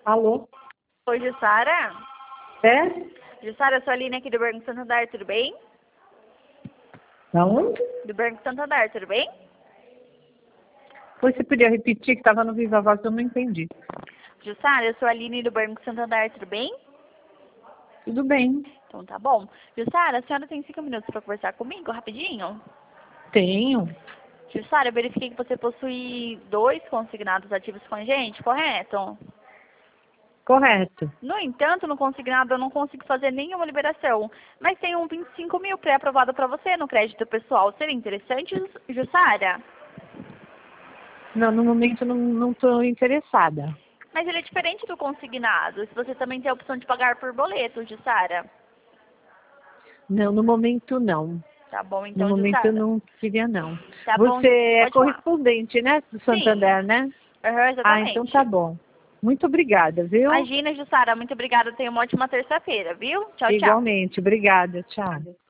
Alô? Oi, Jussara? É? Jussara, eu sou a Aline aqui do Banco Santander, tudo bem? Da onde? Do Banco Santander, tudo bem? Pois você podia repetir que estava no Viva Voz, eu não entendi. Jussara, eu sou a Aline do Banco Santander, tudo bem? Tudo bem. Então tá bom. Jussara, a senhora tem 5 minutos para conversar comigo, rapidinho? Tenho. Jussara, eu verifiquei que você possui 2 consignados ativos com a gente, correto? Correto. No entanto, no consignado eu não consigo fazer nenhuma liberação, mas tem um 25 mil pré-aprovado para você no crédito pessoal. Seria interessante, Jussara? Não, no momento não estou interessada. Mas ele é diferente do consignado. Se você também tem a opção de pagar por boleto, Jussara. Não, no momento não. Tá bom, No então, momento eu Jussara. não queria, não. Tá bom, Você é pode falar. correspondente, né? Do Santander, né? Aham, Ah, então exatamente. tá bom. Muito obrigada, viu? Imagina, Jussara, muito obrigada. Tenha uma ótima terça-feira, viu? Tchau, tchau. Igualmente. Obrigada. Tchau.